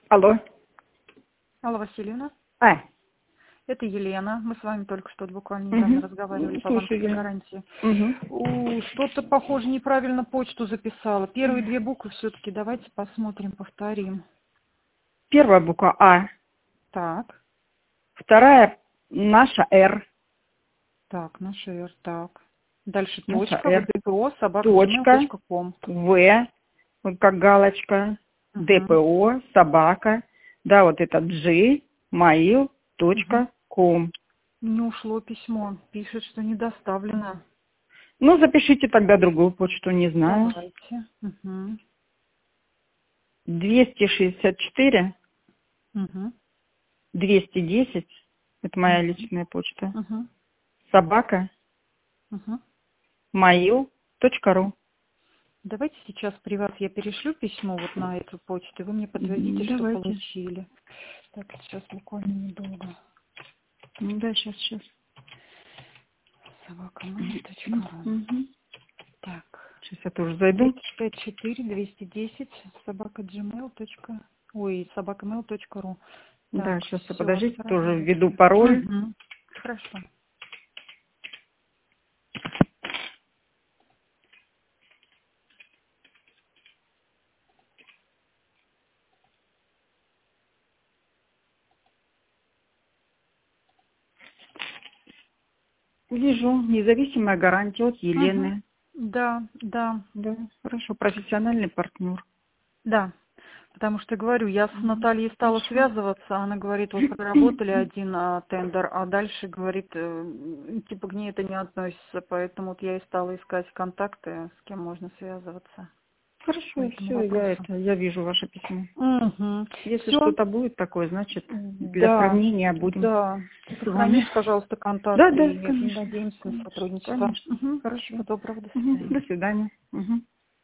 Алло. Алла Васильевна, А, это Елена. Мы с вами только что буквально недавно разговаривали по слушаю, банковской Елена. гарантии. Что-то, похоже, неправильно почту записала. Первые две буквы все-таки давайте посмотрим, повторим. Первая буква А, Так, вторая наша Р, так, наш Р, так. Дальше наша точка, Р, ВДПО, точка, собака.gmail.com. В, вот как галочка, ДПО, собака, да, вот это gmail.com. Не ушло письмо. Пишет, что не доставлено. Ну, запишите тогда другую почту, не знаю. Давайте. 264 Угу. 210, это моя личная почта, Угу. собака, Угу. mail.ru. Давайте сейчас при вас я перешлю письмо вот на эту почту. Вы мне подтвердите, что Давайте. получили. Так, сейчас буквально недолго. Ну да, сейчас. Собакамани.ру. Так. Сейчас я тоже зайду. 254-210 собака.mail.ру. Да, Так, сейчас все, подождите, тоже отправляю. введу пароль. Хорошо. Вижу, независимая гарантия от Елены. Да. Да, хорошо, профессиональный партнер. Да. Потому что, говорю, я с Натальей стала связываться, она говорит, вот проработали один тендер, а дальше, говорит, типа к ней это не относится, поэтому вот я и стала искать контакты, с кем можно связываться. Хорошо, все, я вижу ваше письмо. Если Все. что-то будет такое, значит, для Да, сравнения будем да. с вами. Сохраните, пожалуйста, контакты Да, и конечно. надеемся на сотрудничество. Конечно. Хорошо. Всего доброго, до свидания. До свидания.